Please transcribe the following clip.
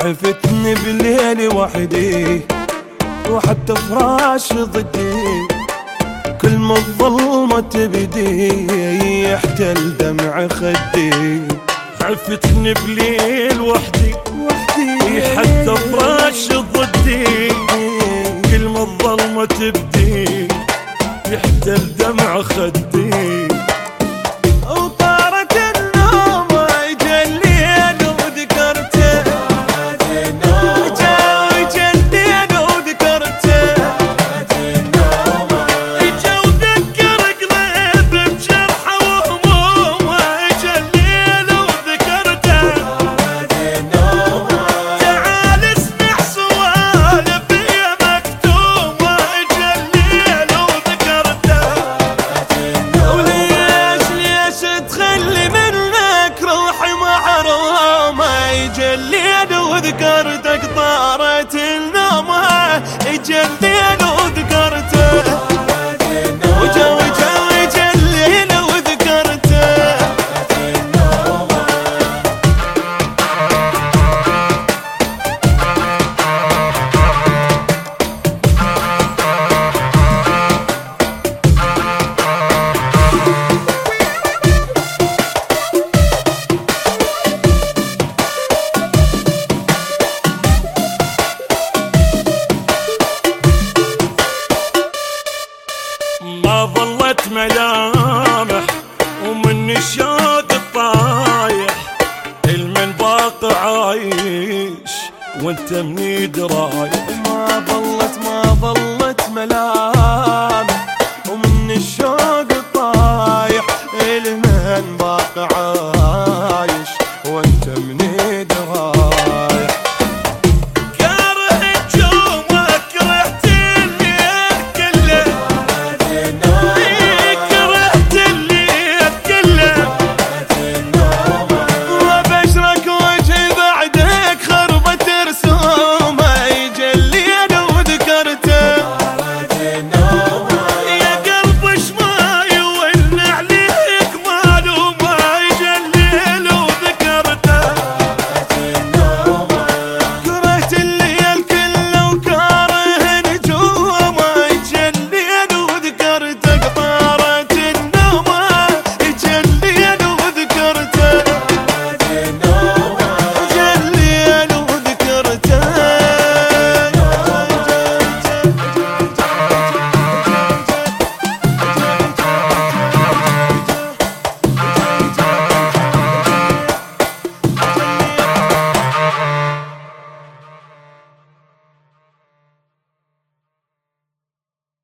عفتني بليلي وحدي وحتى فراش ضدي، كل ما الظلمة تبدي يحتل دمع خدي. عفتني بليل وحدي حتى فراش ضدي، كل ما الظلمة تبدي يحتل دمع خدي. وطارت النوم اجا الليل وذكرته، اجا الليل وذكرته، اجا وذكر قلبي بجرحه وهمومه، اجا الليل وذكرته. تعال اسمع سوالف هي مكتومه، اجا الليل وذكرته. وليش تخلي منك روحي محرومه، اجا الليل وذكرتك طارت النومه، اجا الليل وذكرته. وجا الليل وذكرته. ما ظلت ملامح ومن الشوق الطايح، المن باقي عايش وانت مني درايح. ما ظلت ملامح ومن الشوق الطايح، المن باقي عايش وانت مني درايح.